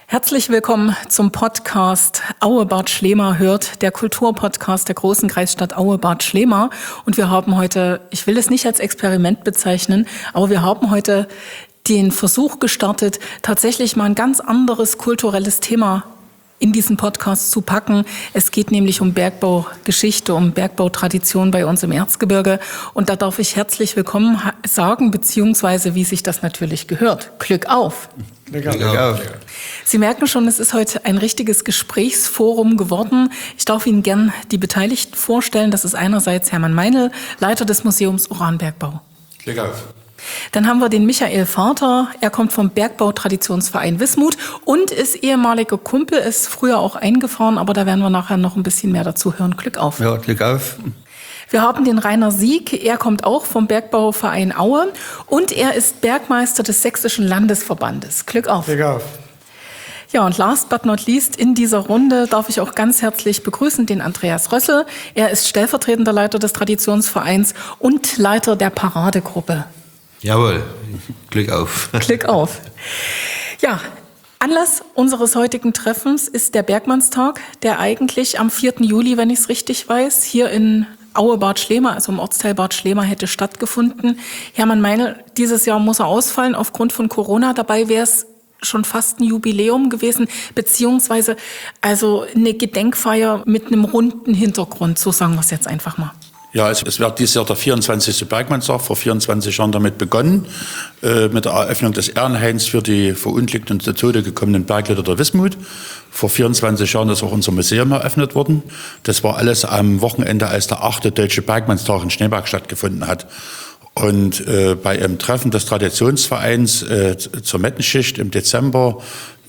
Herzlich willkommen zum Podcast Aue-Bad Schlema hört, der Kulturpodcast der großen Kreisstadt Aue-Bad Schlema. Und wir haben heute, ich will es nicht als Experiment bezeichnen, aber wir haben heute den Versuch gestartet, tatsächlich mal ein ganz anderes kulturelles Thema in diesen Podcast zu packen. Es geht nämlich um Bergbaugeschichte, um Bergbautradition bei uns im Erzgebirge. Und da darf ich herzlich willkommen sagen, beziehungsweise wie sich das natürlich gehört. Glück auf! Glück auf. Sie merken schon, es ist heute ein richtiges Gesprächsforum geworden. Ich darf Ihnen gern die Beteiligten vorstellen. Das ist einerseits Hermann Meinl, Leiter des Museums Uranbergbau. Glück auf. Dann haben wir den Michael Vater. Er kommt vom Bergbautraditionsverein Wismut und ist ehemaliger Kumpel, ist früher auch eingefahren, aber da werden wir nachher noch ein bisschen mehr dazu hören. Glück auf. Ja, Glück auf. Wir haben den Rainer Sieg, er kommt auch vom Bergbauverein Aue und er ist Bergmeister des Sächsischen Landesverbandes. Glück auf. Glück auf. Ja, und last but not least in dieser Runde darf ich auch ganz herzlich begrüßen den Andreas Rössel. Er ist stellvertretender Leiter des Traditionsvereins und Leiter der Paradegruppe. Jawohl, Glück auf. Glück auf. Ja, Anlass unseres heutigen Treffens ist der Bergmannstag, der eigentlich am 4. Juli, wenn ich es richtig weiß, hier in Aue-Bad Schlema, also im Ortsteil Bad Schlema, hätte stattgefunden. Hermann Meinl, dieses Jahr muss er ausfallen aufgrund von Corona. Dabei wäre es schon fast ein Jubiläum gewesen, beziehungsweise also eine Gedenkfeier mit einem runden Hintergrund, so sagen wir es jetzt einfach mal. Ja, es wird dieses Jahr der 24. Bergmannstag, vor 24 Jahren damit begonnen, mit der Eröffnung des Ehrenhains für die verunglückten und zu Tode gekommenen Bergleute der Wismut. Vor 24 Jahren ist auch unser Museum eröffnet worden. Das war alles am Wochenende, als der 8. Deutsche Bergmannstag in Schneeberg stattgefunden hat. Und bei einem Treffen des Traditionsvereins zur Mettenschicht im Dezember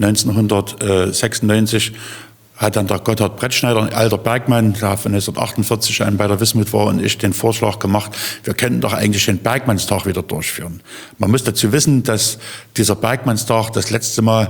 1996 hat dann der Gotthard Brettschneider, ein alter Bergmann, der von 1948 bei der Wismut war, und ich den Vorschlag gemacht, wir könnten doch eigentlich den Bergmannstag wieder durchführen. Man muss dazu wissen, dass dieser Bergmannstag das letzte Mal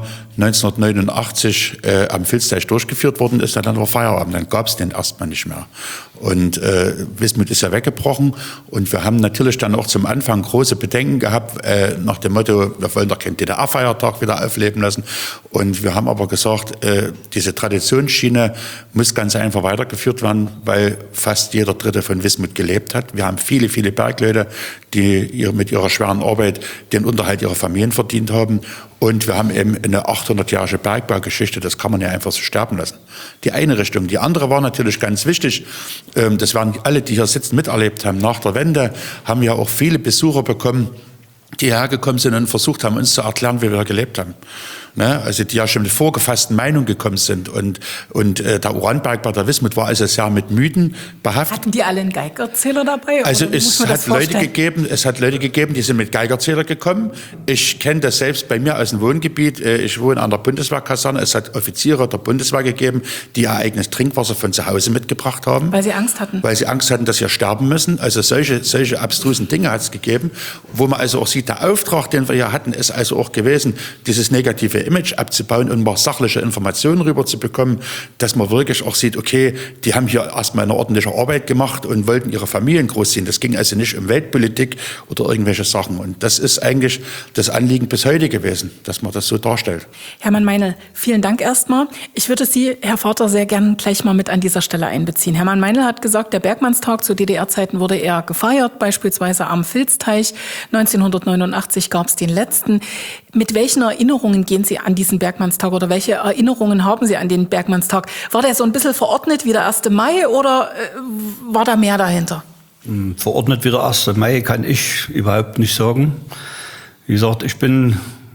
1989 am Filzteich durchgeführt worden ist, dann war Feierabend, dann gab es den erstmal nicht mehr. Und Wismut ist ja weggebrochen und wir haben natürlich dann auch zum Anfang große Bedenken gehabt, nach dem Motto, wir wollen doch keinen DDR-Feiertag wieder aufleben lassen. Und wir haben aber gesagt, diese Traditionsschiene muss ganz einfach weitergeführt werden, weil fast jeder Dritte von Wismut gelebt hat. Wir haben viele, viele Bergleute, die mit ihrer schweren Arbeit den Unterhalt ihrer Familien verdient haben. Und wir haben eben eine 800-jährige Bergbaugeschichte, das kann man ja einfach so sterben lassen. Die eine Richtung. Die andere war natürlich ganz wichtig, das werden alle, die hier sitzen, miterlebt haben. Nach der Wende haben wir auch viele Besucher bekommen, die hergekommen sind und versucht haben, uns zu erklären, wie wir gelebt haben. Ne? Also die ja schon mit vorgefassten Meinungen gekommen sind. Und der Uranbergbau der Wismut war also sehr mit Mythen behaftet. Hatten die alle einen Geigerzähler dabei? Also es hat Leute gegeben, die sind mit Geigerzähler gekommen. Ich kenne das selbst bei mir aus dem Wohngebiet. Ich wohne an der Bundeswehrkaserne. Es hat Offiziere der Bundeswehr gegeben, die ihr eigenes Trinkwasser von zu Hause mitgebracht haben. Weil sie Angst hatten? Weil sie Angst hatten, dass sie sterben müssen. Also solche abstrusen Dinge hat es gegeben. Wo man also auch sieht, der Auftrag, den wir hier hatten, ist also auch gewesen, dieses negative Image abzubauen und mal sachliche Informationen rüberzubekommen, dass man wirklich auch sieht, okay, die haben hier erstmal eine ordentliche Arbeit gemacht und wollten ihre Familien großziehen. Das ging also nicht um Weltpolitik oder irgendwelche Sachen. Und das ist eigentlich das Anliegen bis heute gewesen, dass man das so darstellt. Hermann Meinl, vielen Dank erstmal. Ich würde Sie, Herr Vater, sehr gern gleich mal mit an dieser Stelle einbeziehen. Hermann Meinl hat gesagt, der Bergmannstag zu DDR-Zeiten wurde eher gefeiert, beispielsweise am Filzteich. 1989 gab es den letzten. Mit welchen Erinnerungen gehen Sie an diesen Bergmannstag oder welche Erinnerungen haben Sie an den Bergmannstag? War der so ein bisschen verordnet wie der 1. Mai oder war da mehr dahinter? Verordnet wie der 1. Mai kann ich überhaupt nicht sagen. Wie gesagt, ich bin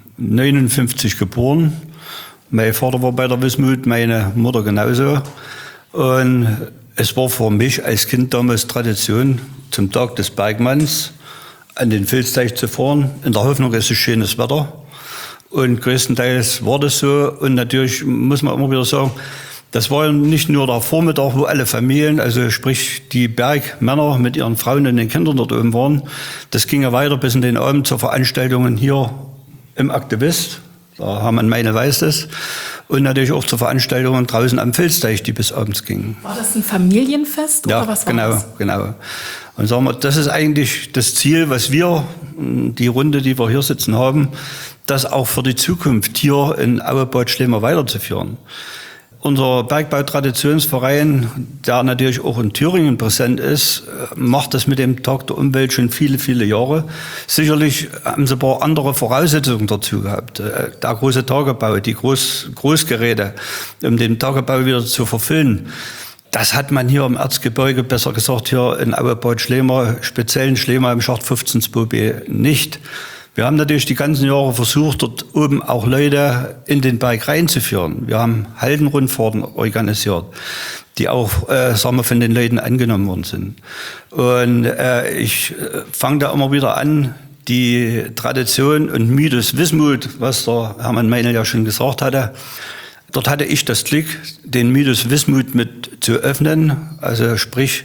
59 geboren. Mein Vater war bei der Wismut, meine Mutter genauso. Und es war für mich als Kind damals Tradition, zum Tag des Bergmanns an den Filzteich zu fahren, in der Hoffnung, es ist schönes Wetter. Und größtenteils war das so. Und natürlich muss man immer wieder sagen, das war nicht nur der Vormittag, wo alle Familien, also sprich die Bergmänner mit ihren Frauen und den Kindern dort oben waren. Das ging ja weiter bis in den Abend zur Veranstaltungen hier im Aktivist. Da haben man meine weiß das. Und natürlich auch zur Veranstaltungen draußen am Filzteich, die bis abends gingen. War das ein Familienfest oder was war das? Genau. Und sagen wir, das ist eigentlich das Ziel, was wir, die Runde, die wir hier sitzen haben, das auch für die Zukunft hier in Auebad Schlema weiterzuführen. Unser Bergbau-Traditionsverein, der natürlich auch in Thüringen präsent ist, macht das mit dem Tag der Umwelt schon viele, viele Jahre. Sicherlich haben sie ein paar andere Voraussetzungen dazu gehabt. Der große Tagebau, die Großgeräte, um den Tagebau wieder zu verfüllen. Das hat man hier im Erzgebirge, besser gesagt hier in Auebad Schlema, speziell in Schlema im Schacht 15-2b nicht. Wir haben natürlich die ganzen Jahre versucht, dort oben auch Leute in den Berg reinzuführen. Wir haben Haldenrundfahrten organisiert, die auch sagen wir, von den Leuten angenommen worden sind. Und ich fange da immer wieder an, die Tradition und Mythos Wismut, was der Hermann Meinl ja schon gesagt hatte. Dort hatte ich das Glück, den Mythos Wismut mit zu öffnen, also sprich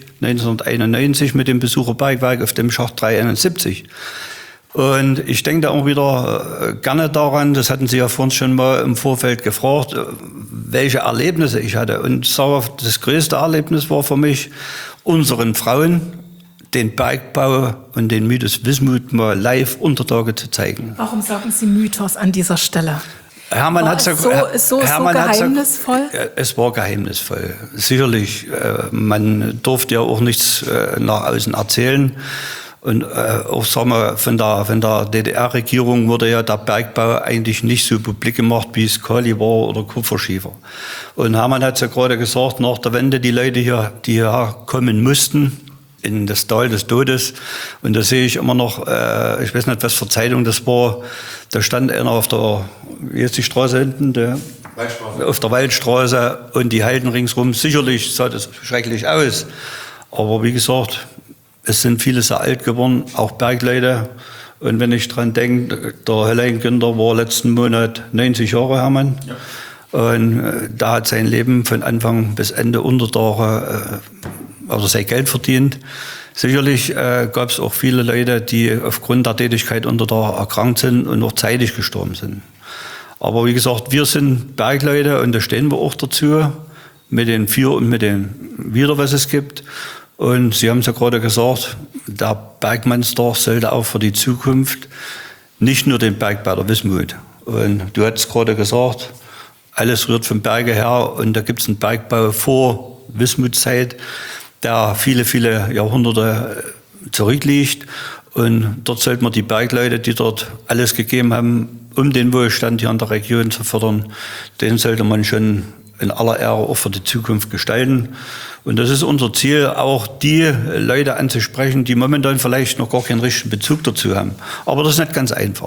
1991 mit dem Besucherbergwerk auf dem Schacht 371. Und ich denke da auch wieder gerne daran, das hatten Sie ja vorhin schon mal im Vorfeld gefragt, welche Erlebnisse ich hatte. Und ich sage, das größte Erlebnis war für mich, unseren Frauen den Bergbau und den Mythos Wismut mal live unter Tage zu zeigen. Warum sagen Sie Mythos an dieser Stelle? Hermann hat so geheimnisvoll? Es war geheimnisvoll. Sicherlich, man durfte ja auch nichts nach außen erzählen. Und auch sagen wir, von der DDR-Regierung wurde ja der Bergbau eigentlich nicht so publik gemacht, wie es Kali war oder Kupferschiefer. Und Hermann hat es ja gerade gesagt, nach der Wende die Leute hier, die hierher kommen mussten, in das Tal des Todes. Und da sehe ich immer noch, ich weiß nicht, was für Zeitung das war, da stand einer auf der, wie ist die Straße hinten? Auf der Waldstraße und die Halden ringsrum. Sicherlich sah das schrecklich aus. Aber wie gesagt, es sind viele sehr alt geworden, auch Bergleute. Und wenn ich dran denke, der Helene Günther war letzten Monat 90 Jahre, Hermann. Ja. Und da hat sein Leben von Anfang bis Ende unter Tage, also sein Geld verdient. Sicherlich gab es auch viele Leute, die aufgrund der Tätigkeit unter Tage erkrankt sind und noch zeitig gestorben sind. Aber wie gesagt, wir sind Bergleute und da stehen wir auch dazu, mit den Für und mit den Wider, was es gibt. Und Sie haben es ja gerade gesagt, der Bergmannsdorf sollte auch für die Zukunft nicht nur den Bergbau der Wismut. Und du hast gerade gesagt, alles rührt vom Berge her und da gibt es einen Bergbau vor Wismutzeit, der viele, viele Jahrhunderte zurückliegt. Und dort sollte man die Bergleute, die dort alles gegeben haben, um den Wohlstand hier in der Region zu fördern, den sollte man schon in aller Ehre auch für die Zukunft gestalten. Und das ist unser Ziel, auch die Leute anzusprechen, die momentan vielleicht noch gar keinen richtigen Bezug dazu haben. Aber das ist nicht ganz einfach.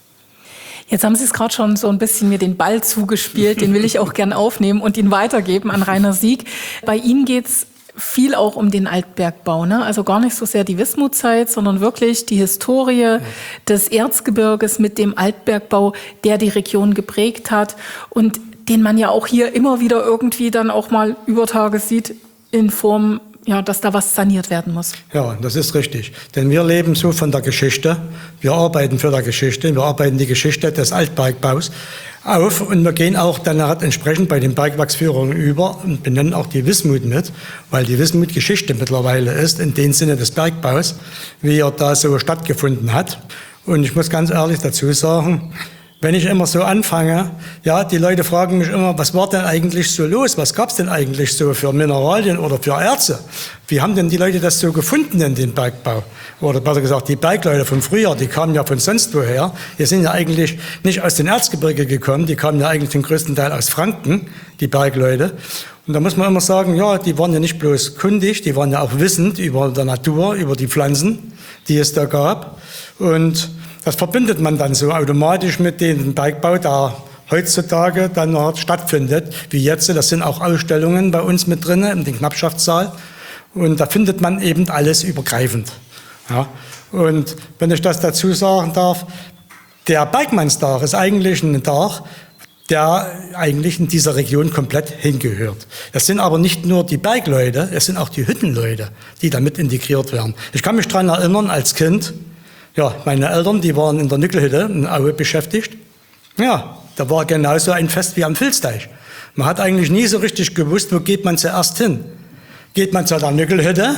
Jetzt haben Sie es gerade schon so ein bisschen mir den Ball zugespielt, den will ich auch gern aufnehmen und ihn weitergeben an Rainer Sieg. Bei Ihnen geht's viel auch um den Altbergbau, ne? Also gar nicht so sehr die Wismutzeit, sondern wirklich die Historie des Erzgebirges mit dem Altbergbau, der die Region geprägt hat und den man ja auch hier immer wieder irgendwie dann auch mal über Tage sieht in Form, ja, dass da was saniert werden muss. Ja, das ist richtig. Denn wir leben so von der Geschichte. Wir arbeiten für die Geschichte. Wir arbeiten die Geschichte des Altbergbaus auf und wir gehen auch dann entsprechend bei den Bergwerksführungen über und benennen auch die Wismut mit, weil die Wismut Geschichte mittlerweile ist, in dem Sinne des Bergbaus, wie er da so stattgefunden hat. Und ich muss ganz ehrlich dazu sagen, wenn ich immer so anfange, ja, die Leute fragen mich immer, was war denn eigentlich so los? Was gab es denn eigentlich so für Mineralien oder für Erze? Wie haben denn die Leute das so gefunden in den Bergbau? Oder besser gesagt, die Bergleute von früher, die kamen ja von sonst woher. Die sind ja eigentlich nicht aus den Erzgebirge gekommen, die kamen ja eigentlich zum größten Teil aus Franken, die Bergleute. Und da muss man immer sagen, ja, die waren ja nicht bloß kundig, die waren ja auch wissend über die Natur, über die Pflanzen, die es da gab. Und das verbindet man dann so automatisch mit dem Bergbau, der heutzutage dann stattfindet, wie jetzt. Das sind auch Ausstellungen bei uns mit drin, in dem Knappschaftssaal. Und da findet man eben alles übergreifend. Ja. Und wenn ich das dazu sagen darf, der Bergmannstag ist eigentlich ein Tag, der eigentlich in dieser Region komplett hingehört. Das sind aber nicht nur die Bergleute, es sind auch die Hüttenleute, die damit integriert werden. Ich kann mich daran erinnern, als Kind, ja, meine Eltern, die waren in der Nickelhütte in Aue beschäftigt. Ja, da war genauso ein Fest wie am Vilsteich. Man hat eigentlich nie so richtig gewusst, wo geht man zuerst hin. Geht man zu der Nickelhütte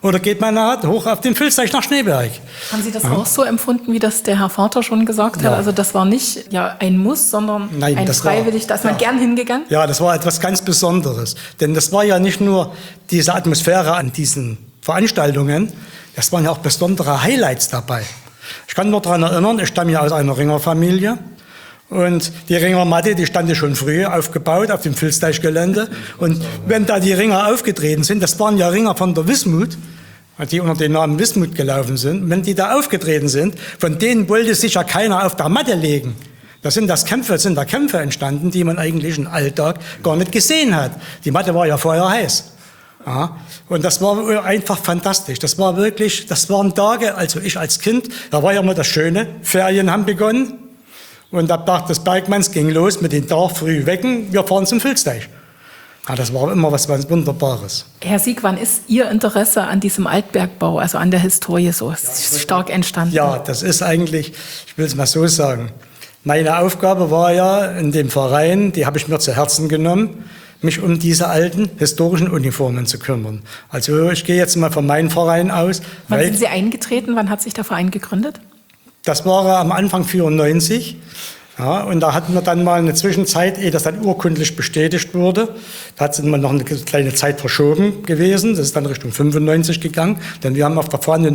oder geht man hoch auf den Filzteich nach Schneeberg. Haben Sie das auch so empfunden, wie das der Herr Vater schon gesagt hat? Also das war nicht ein Muss, sondern ein freiwillig, da ist man gern hingegangen? Ja, das war etwas ganz Besonderes. Denn das war ja nicht nur diese Atmosphäre an diesen Veranstaltungen, das waren ja auch besondere Highlights dabei. Ich kann nur daran erinnern, ich stamme ja aus einer Ringerfamilie. Und die Ringermatte, die stand ja schon früh aufgebaut auf dem Filzteichgelände. Und wenn da die Ringer aufgetreten sind, das waren ja Ringer von der Wismut, die unter dem Namen Wismut gelaufen sind. Wenn die da aufgetreten sind, von denen wollte sich ja keiner auf der Matte legen. Da sind da Kämpfe entstanden, die man eigentlich im Alltag gar nicht gesehen hat. Die Matte war ja vorher heiß. Ja, und das war einfach fantastisch. Das waren Tage, also ich als Kind, da war ja immer das Schöne, Ferien haben begonnen. Und ab Tag des Bergmanns ging los mit den Tag früh wecken, wir fahren zum Filzteich. Ja, das war immer was Wunderbares. Herr Sieg, wann ist Ihr Interesse an diesem Altbergbau, also an der Historie so stark entstanden? Ja, das ist eigentlich, ich will es mal so sagen, meine Aufgabe war ja in dem Verein, die habe ich mir zu Herzen genommen, mich um diese alten historischen Uniformen zu kümmern. Also ich gehe jetzt mal von meinem Verein aus. Wann sind Sie eingetreten? Wann hat sich der Verein gegründet? Das war am Anfang 94. Ja, und da hatten wir dann mal eine Zwischenzeit, ehe das dann urkundlich bestätigt wurde. Da hat es immer noch eine kleine Zeit verschoben gewesen. Das ist dann Richtung 95 gegangen. Denn wir haben auf der Fahne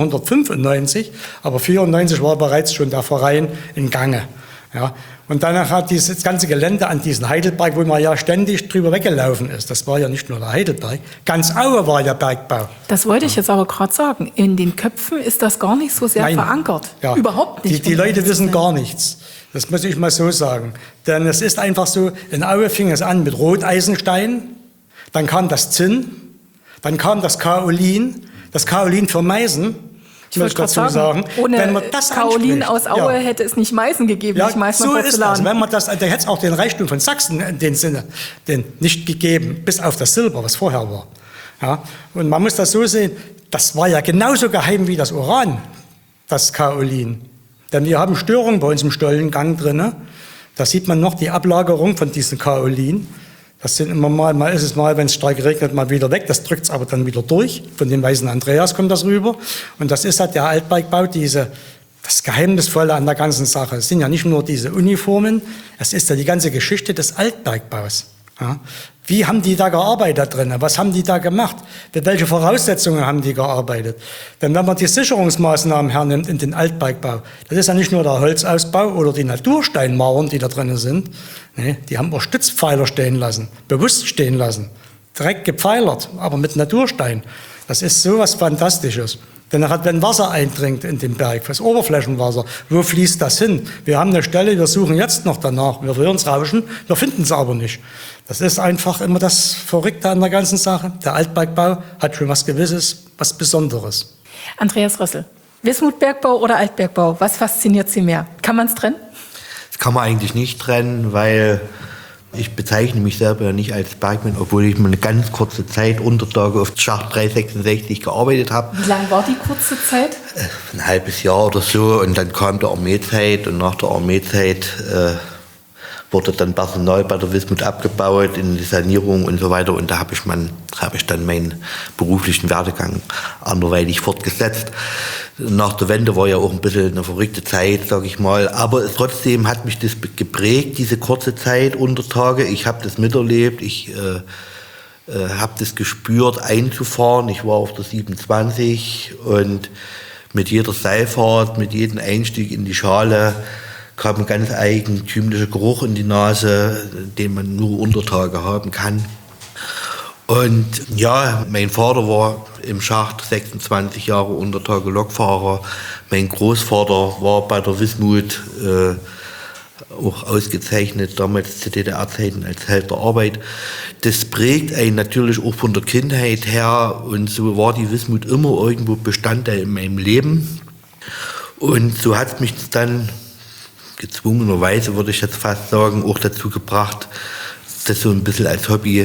1995, aber 94 war bereits schon der Verein in Gange. Ja, und danach hat dieses ganze Gelände an diesen Heidelberg, wo man ja ständig drüber weggelaufen ist, das war ja nicht nur der Heidelberg, ganz Aue war ja Bergbau. Das wollte ich jetzt aber gerade sagen. In den Köpfen ist das gar nicht so sehr verankert. Ja. Überhaupt nicht. Die Leute wissen gar nichts. Das muss ich mal so sagen. Denn es ist einfach so, in Aue fing es an mit Roteisenstein, dann kam das Zinn, dann kam das Kaolin für Meißen. Ich wollte dazu sagen, ohne wenn man das Kaolin aus Aue hätte es nicht Meißen gegeben, nicht Meißen so ist das. Wenn man das, da hätte es auch den Reichtum von Sachsen in dem Sinne nicht gegeben, bis auf das Silber, was vorher war. Ja, und man muss das so sehen, das war ja genauso geheim wie das Uran, das Kaolin. Denn wir haben Störungen bei uns im Stollengang drin. Da sieht man noch die Ablagerung von diesem Kaolin. Das sind immer mal ist es mal, wenn es stark regnet, mal wieder weg. Das drückt es aber dann wieder durch. Von dem weißen Andreas kommt das rüber. Und das ist halt der Altbergbau, das Geheimnisvolle an der ganzen Sache. Es sind ja nicht nur diese Uniformen, es ist ja die ganze Geschichte des Altbergbaus. Ja. Wie haben die da gearbeitet drin? Was haben die da gemacht? Mit welchen Voraussetzungen haben die gearbeitet? Denn wenn man die Sicherungsmaßnahmen hernimmt in den Altbergbau, das ist ja nicht nur der Holzausbau oder die Natursteinmauern, die da drin sind. Nee, die haben auch Stützpfeiler stehen lassen, bewusst stehen lassen, direkt gepfeilert, aber mit Naturstein. Das ist so was Fantastisches. Denn wenn Wasser eindringt in den Berg, das Oberflächenwasser, wo fließt das hin? Wir haben eine Stelle, wir suchen jetzt noch danach, wir hören es rauschen, wir finden es aber nicht. Das ist einfach immer das Verrückte an der ganzen Sache. Der Altbergbau hat schon was Gewisses, was Besonderes. Andreas Rössel, Wismutbergbau oder Altbergbau, was fasziniert Sie mehr? Kann man es trennen? Das kann man eigentlich nicht trennen, weil ich bezeichne mich selber ja nicht als Bergmann, obwohl ich mal eine ganz kurze Zeit Untertage auf Schacht 366 gearbeitet habe. Wie lang war die kurze Zeit? Ein halbes Jahr oder so, und dann kam die Armeezeit, und nach der Armeezeit wurde dann Personal bei der Wismut abgebaut in die Sanierung und so weiter, und da habe ich dann meinen beruflichen Werdegang anderweitig fortgesetzt. Nach der Wende war ja auch ein bisschen eine verrückte Zeit, sage ich mal, aber trotzdem hat mich das geprägt, diese kurze Zeit unter Tage. Ich habe das miterlebt, ich habe das gespürt, einzufahren. Ich war auf der 27 und mit jeder Seilfahrt, mit jedem Einstieg in die Schale kam ein ganz eigentümlicher Geruch in die Nase, den man nur unter Tage haben kann. Und ja, mein Vater war im Schacht 26 Jahre Untertage Lokfahrer. Mein Großvater war bei der Wismut auch ausgezeichnet, damals zu DDR-Zeiten als Held der Arbeit. Das prägt einen natürlich auch von der Kindheit her, und so war die Wismut immer irgendwo Bestandteil in meinem Leben. Und so hat es mich dann gezwungenerweise, würde ich jetzt fast sagen, auch dazu gebracht, das so ein bisschen als Hobby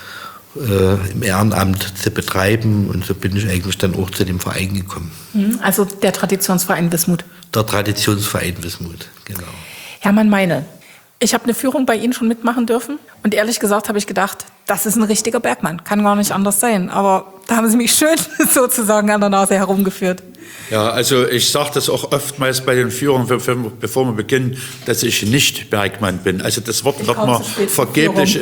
im Ehrenamt zu betreiben, und so bin ich eigentlich dann auch zu dem Verein gekommen. Also der Traditionsverein Wismut. Der Traditionsverein Wismut, genau. Hermann Meine, ich habe eine Führung bei Ihnen schon mitmachen dürfen, und ehrlich gesagt habe ich gedacht, das ist ein richtiger Bergmann, kann gar nicht anders sein. Aber Da haben Sie mich schön sozusagen an der Nase herumgeführt. Ja, also ich sage das auch oftmals bei den Führungen, bevor wir beginnen, dass ich nicht Bergmann bin. Also das Wort wird man vergeblich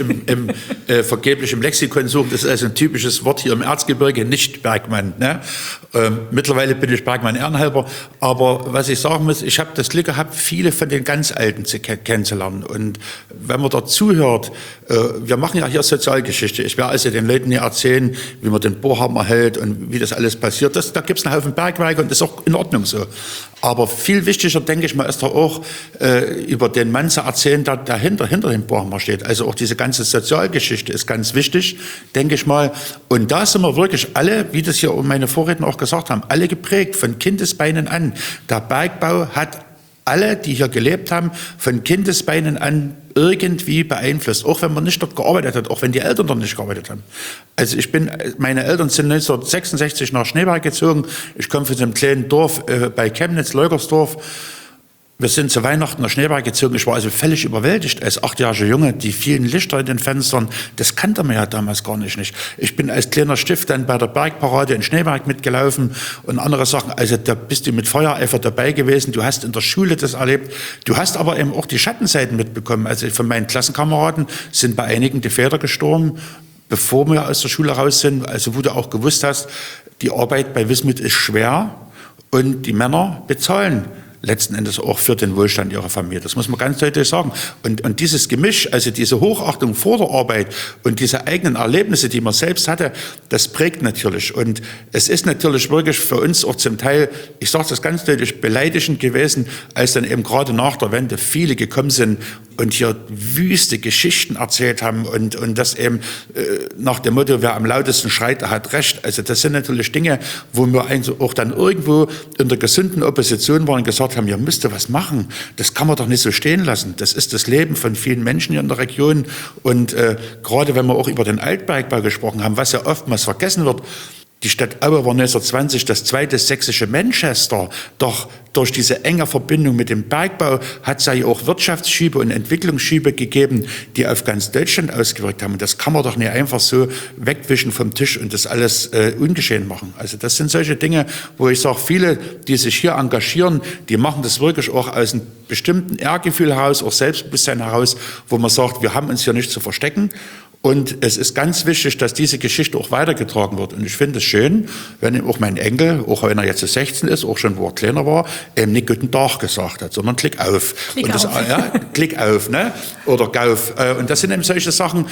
im Lexikon suchen. Das ist also ein typisches Wort hier im Erzgebirge, nicht Bergmann. Ne? Mittlerweile bin ich Bergmann Ehrenhalber. Aber was ich sagen muss, ich habe das Glück gehabt, viele von den ganz Alten kennenzulernen. Und wenn man dort zuhört, wir machen ja hier Sozialgeschichte. Ich werde also den Leuten hier erzählen, wie man den Bohrhammer hält und wie das alles passiert. Da gibt es einen Haufen Bergwerke und das ist auch in Ordnung so. Aber viel wichtiger, denke ich mal, ist doch auch über den Mann zu erzählen, der dahinter, hinter dem Bohrhammer steht. Also auch diese ganze Sozialgeschichte ist ganz wichtig, denke ich mal. Und da sind wir wirklich alle, wie das hier meine Vorredner auch gesagt haben, alle geprägt von Kindesbeinen an. Der Bergbau hat alle, die hier gelebt haben, von Kindesbeinen an irgendwie beeinflusst, auch wenn man nicht dort gearbeitet hat, auch wenn die Eltern dort nicht gearbeitet haben. Also meine Eltern sind 1966 nach Schneeberg gezogen. Ich komme von einem kleinen Dorf bei Chemnitz, Leugersdorf. Wir sind zu Weihnachten nach Schneeberg gezogen. Ich war also völlig überwältigt als 8-jähriger Junge. Die vielen Lichter in den Fenstern, das kannte man ja damals gar nicht. Ich bin als kleiner Stift dann bei der Bergparade in Schneeberg mitgelaufen und andere Sachen. Also da bist du mit Feuereifer dabei gewesen. Du hast in der Schule das erlebt. Du hast aber eben auch die Schattenseiten mitbekommen. Also von meinen Klassenkameraden sind bei einigen die Väter gestorben, bevor wir aus der Schule raus sind. Also wo du auch gewusst hast, die Arbeit bei Wismut ist schwer und die Männer bezahlen letzten Endes auch für den Wohlstand ihrer Familie. Das muss man ganz deutlich sagen. Und dieses Gemisch, also diese Hochachtung vor der Arbeit und diese eigenen Erlebnisse, die man selbst hatte, das prägt natürlich. Und es ist natürlich wirklich für uns auch zum Teil, ich sage das ganz deutlich, beleidigend gewesen, als dann eben gerade nach der Wende viele gekommen sind und hier wüste Geschichten erzählt haben und das eben nach dem Motto, wer am lautesten schreit, der hat recht. Also das sind natürlich Dinge, wo wir auch dann irgendwo in der gesunden Opposition waren und gesagt haben, ihr müsst was machen. Das kann man doch nicht so stehen lassen. Das ist das Leben von vielen Menschen hier in der Region. Und gerade wenn wir auch über den Altbergbau gesprochen haben, was ja oftmals vergessen wird, die Stadt Aue war 1920 das zweite sächsische Manchester. Doch durch diese enge Verbindung mit dem Bergbau hat es ja auch Wirtschaftsschübe und Entwicklungsschübe gegeben, die auf ganz Deutschland ausgewirkt haben. Und das kann man doch nicht einfach so wegwischen vom Tisch und das alles ungeschehen machen. Also das sind solche Dinge, wo ich sage, viele, die sich hier engagieren, die machen das wirklich auch aus einem bestimmten Ehrgefühl heraus, auch Selbstbewusstsein heraus, wo man sagt, wir haben uns hier nicht zu verstecken. Und es ist ganz wichtig, dass diese Geschichte auch weitergetragen wird. Und ich finde es schön, wenn auch mein Enkel, auch wenn er jetzt 16 ist, auch schon wo er kleiner war, eben nicht Guten Tag gesagt hat, sondern Klick auf. Klick auf, ne? Oder Gauf. Und das sind eben solche Sachen,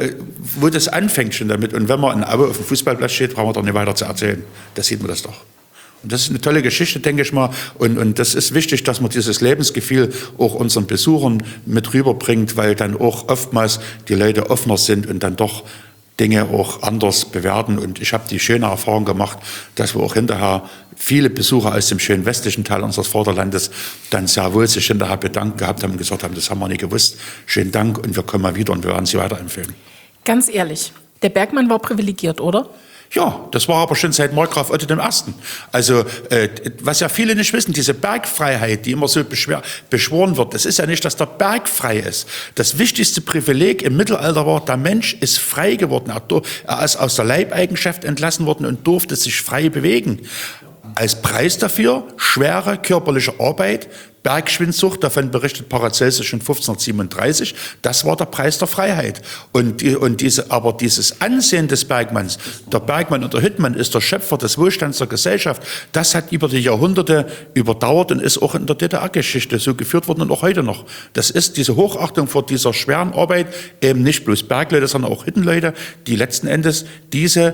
wo das anfängt schon damit. Und wenn man in Aue auf dem Fußballplatz steht, brauchen wir doch nicht weiter zu erzählen. Da sieht man das doch. Und das ist eine tolle Geschichte, denke ich mal. Und das ist wichtig, dass man dieses Lebensgefühl auch unseren Besuchern mit rüberbringt, weil dann auch oftmals die Leute offener sind und dann doch Dinge auch anders bewerten. Und ich habe die schöne Erfahrung gemacht, dass wir auch hinterher viele Besucher aus dem schönen westlichen Teil unseres Vaterlandes dann sehr wohl sich hinterher bedankt gehabt haben und gesagt haben, das haben wir nicht gewusst. Schönen Dank und wir kommen mal wieder und wir werden Sie weiterempfehlen. Ganz ehrlich, der Bergmann war privilegiert, oder? Ja, das war aber schon seit Markgraf Otto I. Also, was ja viele nicht wissen, diese Bergfreiheit, die immer so beschworen wird, das ist ja nicht, dass der Berg frei ist. Das wichtigste Privileg im Mittelalter war, der Mensch ist frei geworden. Er ist aus der Leibeigenschaft entlassen worden und durfte sich frei bewegen. Als Preis dafür schwere körperliche Arbeit, Bergschwindsucht, davon berichtet Paracelsus schon 1537, das war der Preis der Freiheit. Aber dieses Ansehen des Bergmanns, der Bergmann und der Hüttmann ist der Schöpfer des Wohlstands der Gesellschaft, das hat über die Jahrhunderte überdauert und ist auch in der DDR-Geschichte so geführt worden und auch heute noch. Das ist diese Hochachtung vor dieser schweren Arbeit, eben nicht bloß Bergleute, sondern auch Hüttenleute, die letzten Endes diese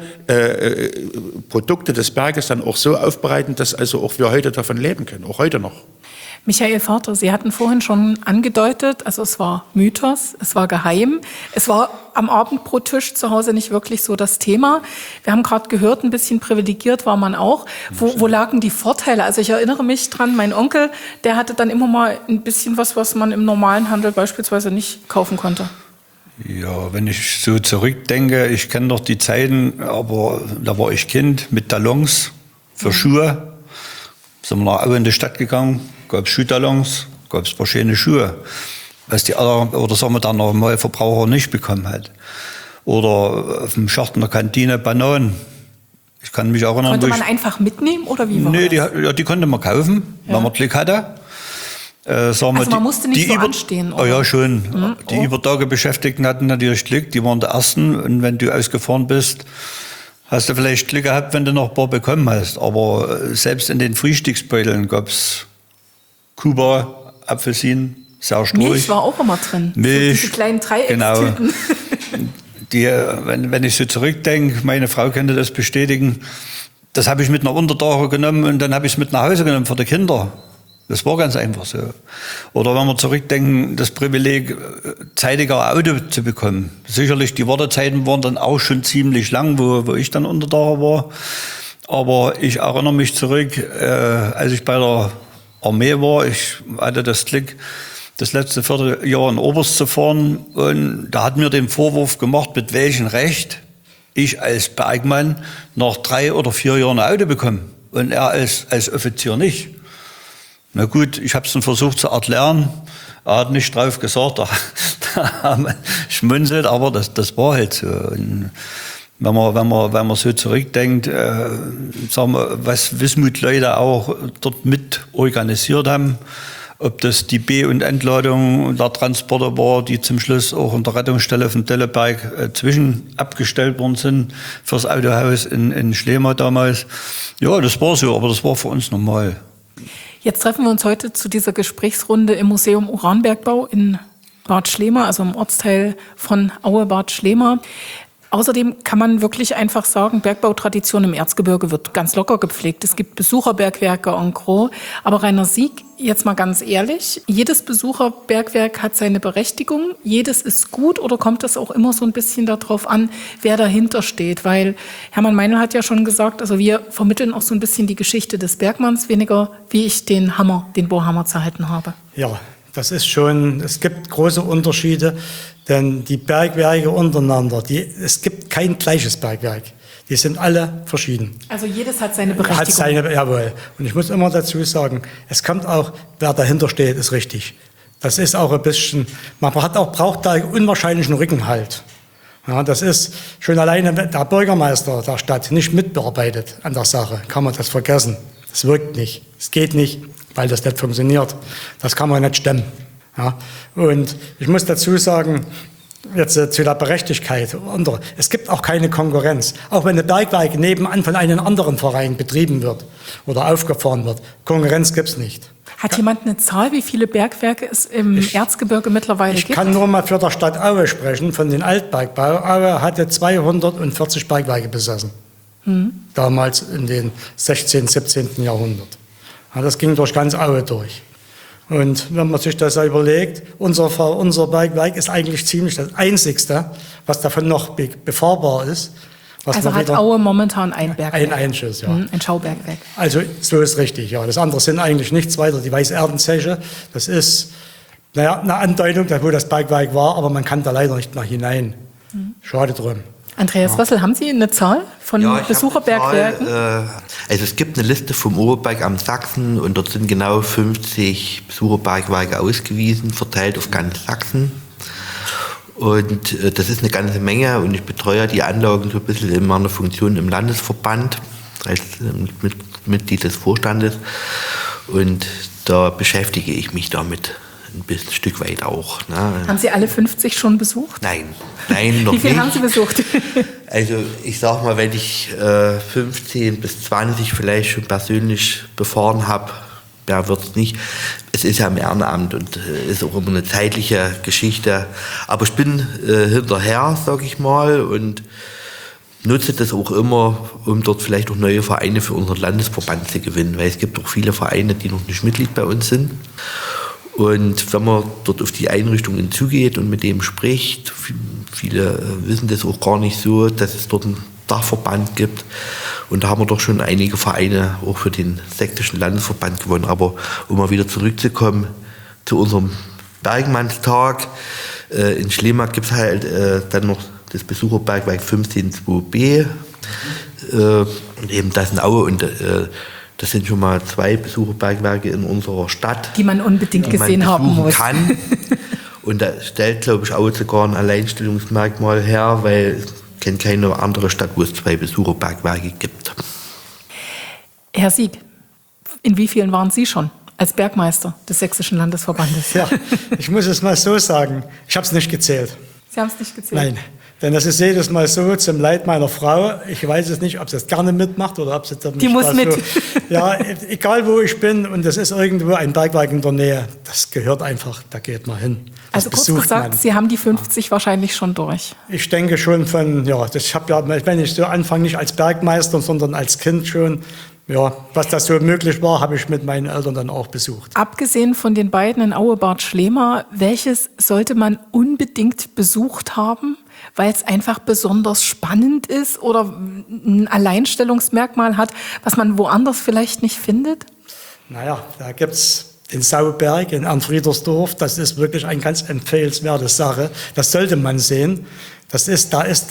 Produkte des Berges dann auch so aufbereiten, dass also auch wir heute davon leben können, auch heute noch. Michael Vater, Sie hatten vorhin schon angedeutet, also es war Mythos, es war geheim, es war am Abendbrottisch zu Hause nicht wirklich so das Thema. Wir haben gerade gehört, ein bisschen privilegiert war man auch. Wo lagen die Vorteile? Also ich erinnere mich dran, mein Onkel, der hatte dann immer mal ein bisschen was man im normalen Handel beispielsweise nicht kaufen konnte. Ja, wenn ich so zurückdenke, ich kenne doch die Zeiten, aber da war ich Kind mit Talons für Schuhe. Sind wir nach Aue in die Stadt gegangen, gab es Schuhtalons, gab es ein paar schöne Schuhe, was die anderen, oder sagen wir dann normal Verbraucher nicht bekommen hat. Oder auf dem Schacht in der Kantine Bananen, Ich kann mich auch erinnern, Konnte man einfach mitnehmen oder wie war nee, das? die konnte man kaufen, wenn man Glück hatte. Also man musste nicht so anstehen, oder? Oh ja, schon. Die über Tage Beschäftigten hatten natürlich Glück, die waren der Ersten. Und wenn du ausgefahren bist, hast du vielleicht Glück gehabt, wenn du noch ein paar bekommen hast. Aber selbst in den Frühstücksbeuteln gab es Kuba, Apfelsinen, Sauerstrauch. Milch war auch immer drin. Milch, so diese kleinen Dreieckstüten. Genau. Wenn ich so zurückdenke, meine Frau könnte das bestätigen, das habe ich mit einer Untertage genommen und dann habe ich es mit nach Hause genommen für die Kinder. Das war ganz einfach so. Oder wenn wir zurückdenken, das Privileg, zeitiger Auto zu bekommen. Sicherlich, die Wartezeiten waren dann auch schon ziemlich lang, wo ich dann Untertage war. Aber ich erinnere mich zurück, als ich bei der Armee war, ich hatte das Glück, das letzte Vierteljahr in Oberst zu fahren. Und da hat mir den Vorwurf gemacht, mit welchem Recht ich als Bergmann nach 3 oder 4 Jahren ein Auto bekomme. Und er als Offizier nicht. Na gut, ich habe es dann versucht zu erklären. Er hat nicht drauf gesagt, da haben wir schmunzelt, aber das war halt so. Und wenn man so zurückdenkt, sagen wir, was Wismut Leute auch dort mit organisiert haben, ob das die B- und Entladung und der Transporter war, die zum Schluss auch in der Rettungsstelle von Delleberg zwischen abgestellt worden sind fürs Autohaus in Schlema damals. Ja, das war so, aber das war für uns normal. Jetzt treffen wir uns heute zu dieser Gesprächsrunde im Museum Uranbergbau in Bad Schlema, also im Ortsteil von Aue-Bad Schlema. Außerdem kann man wirklich einfach sagen, Bergbautradition im Erzgebirge wird ganz locker gepflegt. Es gibt Besucherbergwerke en gros. Aber Rainer Sieg, jetzt mal ganz ehrlich, jedes Besucherbergwerk hat seine Berechtigung. Jedes ist gut, oder kommt es auch immer so ein bisschen darauf an, wer dahinter steht? Weil Hermann Meinl hat ja schon gesagt, also wir vermitteln auch so ein bisschen die Geschichte des Bergmanns, weniger wie ich den Bohrhammer zerhalten habe. Ja, das ist schon, es gibt große Unterschiede, denn die Bergwerke untereinander, es gibt kein gleiches Bergwerk. Die sind alle verschieden. Also jedes hat seine Berechtigung. Jawohl. Und ich muss immer dazu sagen, es kommt auch, wer dahinter steht, ist richtig. Das ist auch ein bisschen, braucht da unwahrscheinlichen Rückenhalt. Ja, das ist schon alleine, wenn der Bürgermeister der Stadt nicht mitbearbeitet an der Sache, kann man das vergessen. Das wirkt nicht, es geht nicht, weil das nicht funktioniert. Das kann man nicht stemmen. Ja, und ich muss dazu sagen, jetzt zu der Berechtigkeit, es gibt auch keine Konkurrenz. Auch wenn ein Bergwerk nebenan von einem anderen Verein betrieben wird oder aufgefahren wird, Konkurrenz gibt es nicht. Hat jemand eine Zahl, wie viele Bergwerke es im Erzgebirge mittlerweile gibt? Ich kann nur mal für die Stadt Aue sprechen, von den Altbergbau. Aue hatte 240 Bergwerke besessen, damals in den 16., 17. Jahrhundert. Ja, das ging durch ganz Aue durch. Und wenn man sich das überlegt, unser Bergwerk ist eigentlich ziemlich das Einzigste, was davon noch befahrbar ist. Also hat Aue momentan ein Bergwerk? Ein Einschuss, ja. Ein Schaubergwerk. Also so ist richtig, ja. Das andere sind eigentlich nichts weiter. Die Weißerdenzeche, das ist eine Andeutung, wo das Bergwerk war, aber man kann da leider nicht nach hinein. Schade drum. Andreas Rössel, haben Sie eine Zahl von Besucherbergwerken? Also es gibt eine Liste vom Oberbergamt Sachsen und dort sind genau 50 Besucherbergwerke ausgewiesen, verteilt auf ganz Sachsen. Und das ist eine ganze Menge und ich betreue die Anlagen so ein bisschen in meiner Funktion im Landesverband als Mitglied des Vorstandes und da beschäftige ich mich damit ein bisschen, ein Stück weit auch. Ne? Haben Sie alle 50 schon besucht? Nein, noch nicht. Wie viele haben Sie besucht? Also ich sag mal, wenn ich 15 bis 20 vielleicht schon persönlich befahren habe, ja, wird es nicht. Es ist ja im Ehrenamt und ist auch immer eine zeitliche Geschichte. Aber ich bin hinterher, sage ich mal, und nutze das auch immer, um dort vielleicht auch neue Vereine für unseren Landesverband zu gewinnen, weil es gibt auch viele Vereine, die noch nicht Mitglied bei uns sind. Und wenn man dort auf die Einrichtungen zugeht und mit dem spricht, viele wissen das auch gar nicht so, dass es dort einen Dachverband gibt. Und da haben wir doch schon einige Vereine auch für den sächsischen Landesverband gewonnen. Aber um mal wieder zurückzukommen zu unserem Bergmannstag, in Schlema gibt es halt dann noch das Besucherbergwerk 152b, und eben das in Aue. Und das sind schon mal 2 Besucherbergwerke in unserer Stadt, die man unbedingt gesehen haben muss. Und da stellt, glaube ich, Aue sogar ein Alleinstellungsmerkmal her, weil es kenne keine andere Stadt, wo es 2 Besucherbergwerke gibt. Herr Sieg, in wie vielen waren Sie schon als Bergmeister des Sächsischen Landesverbandes? Ja, ich muss es mal so sagen, ich habe es nicht gezählt. Sie haben es nicht gezählt? Nein, denn das ist jedes Mal so zum Leid meiner Frau. Ich weiß es nicht, ob sie das gerne mitmacht oder ob sie das nicht. Die muss mit. So, ja, egal wo ich bin und es ist irgendwo ein Bergwerk in der Nähe, das gehört einfach, da geht man hin. Das Also kurz gesagt, Sie haben die 50 wahrscheinlich schon durch. Ich denke schon ich habe ja, wenn ich so anfange, nicht als Bergmeister, sondern als Kind schon, ja, was das so möglich war, habe ich mit meinen Eltern dann auch besucht. Abgesehen von den beiden in Auebad Schlema, welches sollte man unbedingt besucht haben, weil es einfach besonders spannend ist oder ein Alleinstellungsmerkmal hat, was man woanders vielleicht nicht findet? Naja, da gibt es den Sauberg in Arnfriedersdorf. Das ist wirklich eine ganz empfehlenswerte Sache. Das sollte man sehen. Da ist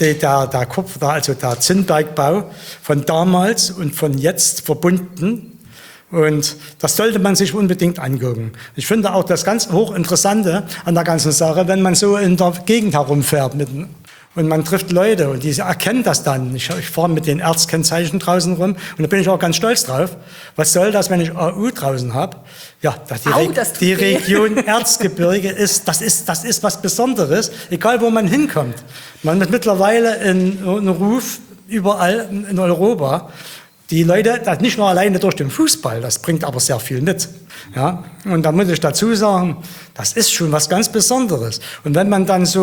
der Zinnbergbau von damals und von jetzt verbunden. Und das sollte man sich unbedingt angucken. Ich finde auch das ganz hochinteressante an der ganzen Sache, wenn man so in der Gegend herumfährt und man trifft Leute und die erkennen das dann. Ich fahre mit den Erzkennzeichen draußen rum und da bin ich auch ganz stolz drauf. Was soll das, wenn ich AU draußen habe? Ja, die Region Erzgebirge das ist was Besonderes, egal wo man hinkommt. Man hat mittlerweile einen Ruf überall in Europa. Die Leute, das nicht nur alleine durch den Fußball, das bringt aber sehr viel mit. Ja? Und da muss ich dazu sagen, das ist schon was ganz Besonderes. Und wenn man dann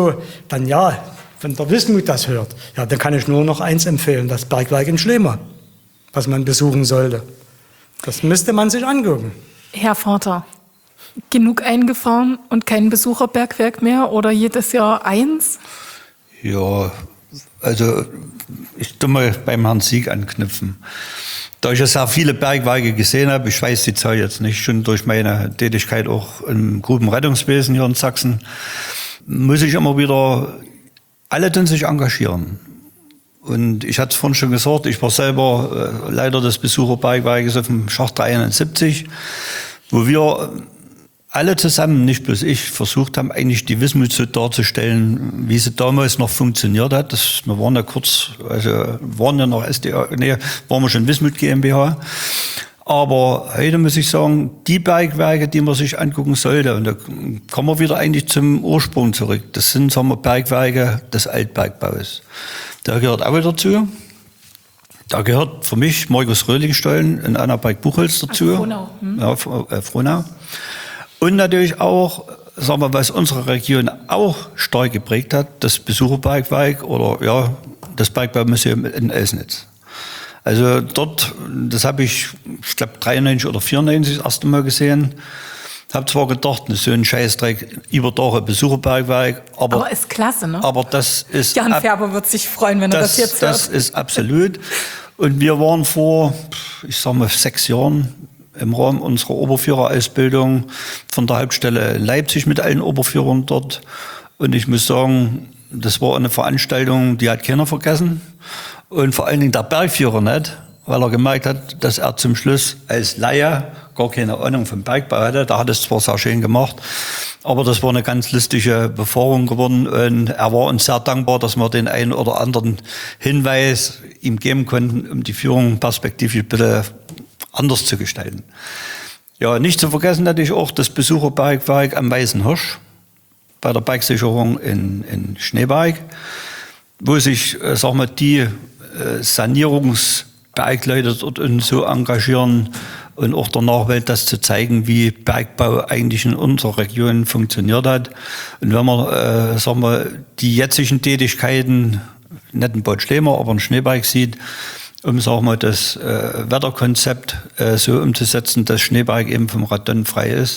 wenn der Wismut das hört, ja, dann kann ich nur noch eins empfehlen, das Bergwerk in Schlema, was man besuchen sollte. Das müsste man sich angucken. Herr Vater, genug eingefahren und kein Besucherbergwerk mehr oder jedes Jahr eins? Ja, also ich tu mal beim Herrn Sieg anknüpfen. Da ich ja sehr viele Bergwerke gesehen habe, ich weiß die Zahl jetzt nicht, schon durch meine Tätigkeit auch im Grubenrettungswesen hier in Sachsen, muss ich immer wieder alle tun sich engagieren. Und ich hatte es vorhin schon gesagt, ich war selber Leiter des Besucherbergwerkes auf dem Schacht 71, wo wir alle zusammen, nicht bloß ich, versucht haben, eigentlich die Wismut so darzustellen, wie sie damals noch funktioniert hat. Wir waren ja waren ja noch waren wir schon Wismut GmbH. Aber heute muss ich sagen, die Bergwerke, die man sich angucken sollte, und da kommen wir wieder eigentlich zum Ursprung zurück. Das sind, sagen wir, Bergwerke des Altbergbaus. Da gehört auch dazu. Da gehört für mich Markus Röhlingstollen in Annaberg Buchholz dazu. Frohnau. Ja, Frohnau. Und natürlich auch, sagen wir, was unsere Region auch stark geprägt hat, das Besucherbergwerk oder ja, das Bergbaumuseum in Elsnitz. Also dort, das habe ich glaube 93 oder 94 das erste Mal gesehen. Habe zwar gedacht, so ein Scheißdreck über ein Besucherbergwerk, aber ist klasse, ne? Aber das ist Jan Färber wird sich freuen, wenn er das jetzt hört. Das ist absolut. Und wir waren vor, ich sag mal, 6 Jahren im Rahmen unserer Oberführerausbildung von der Hauptstelle Leipzig mit allen Oberführern dort. Und ich muss sagen, das war eine Veranstaltung, die hat keiner vergessen. Und vor allen Dingen der Bergführer nicht, weil er gemerkt hat, dass er zum Schluss als Laie gar keine Ahnung vom Bergbau hatte. Da hat es zwar sehr schön gemacht, aber das war eine ganz lustige Befahrung geworden. Und er war uns sehr dankbar, dass wir den einen oder anderen Hinweis ihm geben konnten, um die Führung perspektivisch bitte anders zu gestalten. Ja, nicht zu vergessen natürlich auch das Besucherbergwerk am Weißen Hirsch bei der Bergsicherung in Schneeberg, wo sich, sagen wir, die Sanierungsbergleute dort so engagieren und auch der Nachwelt das zu zeigen, wie Bergbau eigentlich in unserer Region funktioniert hat. Und wenn man, sagen wir, die jetzigen Tätigkeiten, nicht in Bad Schlema, aber in Schneeberg sieht, um, sagen wir, das Wetterkonzept so umzusetzen, dass Schneeberg eben vom Radon frei ist.